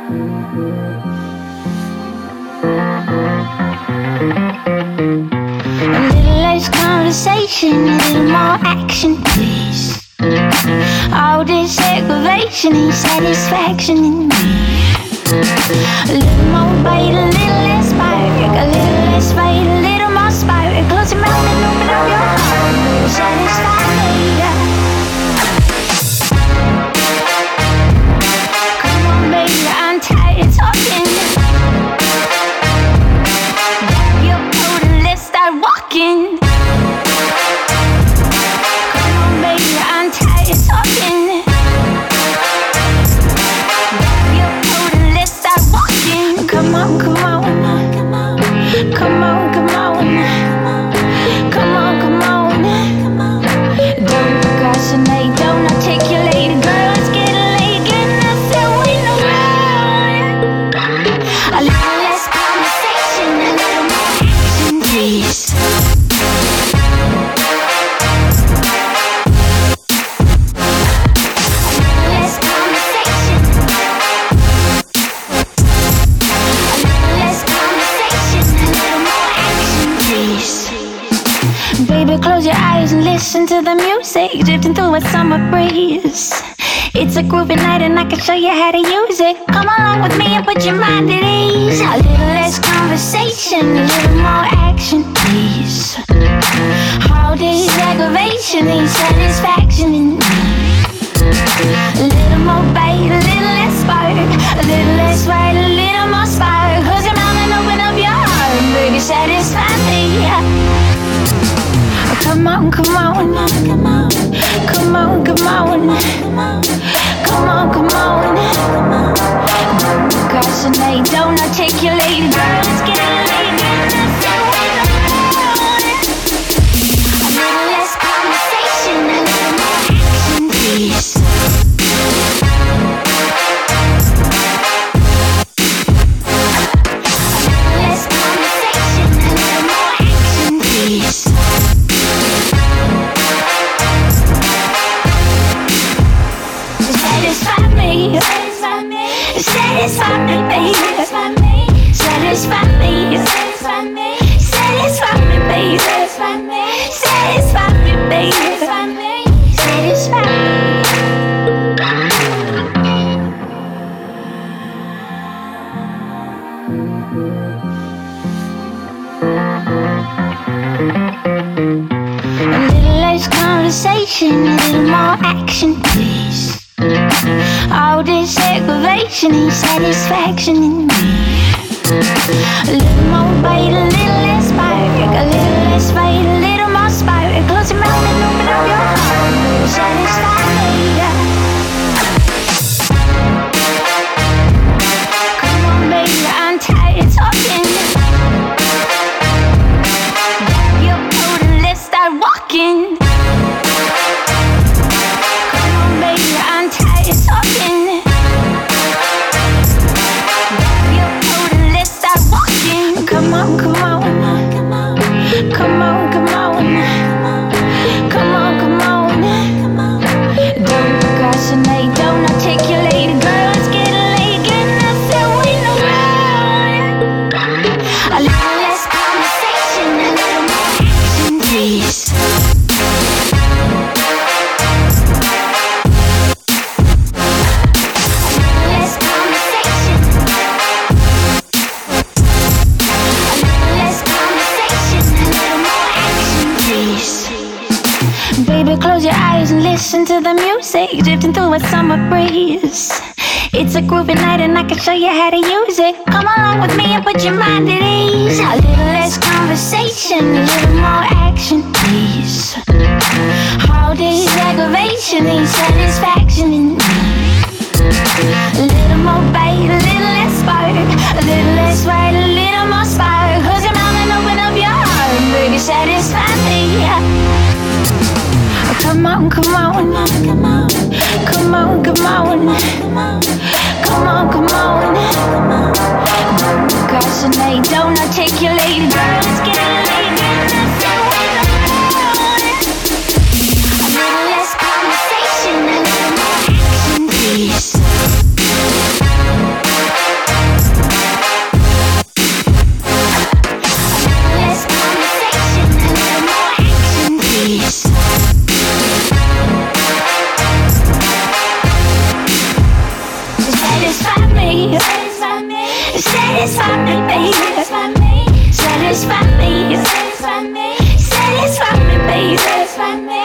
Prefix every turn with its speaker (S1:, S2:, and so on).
S1: A little less conversation, a little more action, please. All this aggravation ain't satisfaction in me. A little more bite, a little less spark. A little less fight, a little more spark. Close your mouth and open up your heart. Satisfy me, yeah. Come on, baby, I'm tired of talking. Grab your coat and let's start walking. Come on, baby, I'm tired of talking. Grab your coat and let's start walking. Come on, come on, come on, come on, come on, come on, come on. Don't procrastinate, don't articulate, girl, it's getting late, getting us that window round. A little less conversation, a little more action, please. Baby, close your eyes and listen to the music drifting through a summer breeze. It's a groovy night and I can show you how to use it. Come along with me and put your mind at ease. A little less conversation, a little more action, please. All this aggravation ain't satisfaction in me. A little more bite, a little less spark. A little less right, a little more spark. Close your mouth and open up your heart. Baby, satisfy me. Come on, come on, come on, come on, come on, come on, come on. Don't procrastinate, don't articulate, girl, it's getting late, getting us away. A little less conversation, a little more action, please. A little less conversation, a little more action, please. Satisfy me, satisfy me, satisfy me, baby. Satisfy me, satisfy me, satisfy me, baby. Satisfy me, baby. Satisfy me. A little less conversation, a little more action, please. All this aggravation ain't satisfaction in me. A little more bite, a little less spark. A little less fight, a little more spark. Close your mouth and open up your heart. Satisfy me, yeah. Come on, baby, I'm tired of talking. Grab your coat and let's start walking. Come on, come on, come on, come on, come on, come on, come on. Don't procrastinate, don't articulate, girl, it's getting late, getting us that window round. A little less conversation, a little more action, please. Baby, close your eyes and listen to the music drifting through a summer breeze. It's a groovy night and I can show you how to use it. Come along with me and put your mind at ease. A little less conversation, a little more action, please. All this aggravation ain't satisfaction in me. A little more bite, a little less spark. A little less right, a little more spark. Close your mouth and open up your heart. Baby, satisfy me. Come on, come on, come on, come on, come on, come on, come on. Don't procrastinate, don't articulate, girl, it's getting late, getting us away. A little less conversation, a little more action, please. me. Satisfy me, baby. Satisfy me, satisfy me, baby.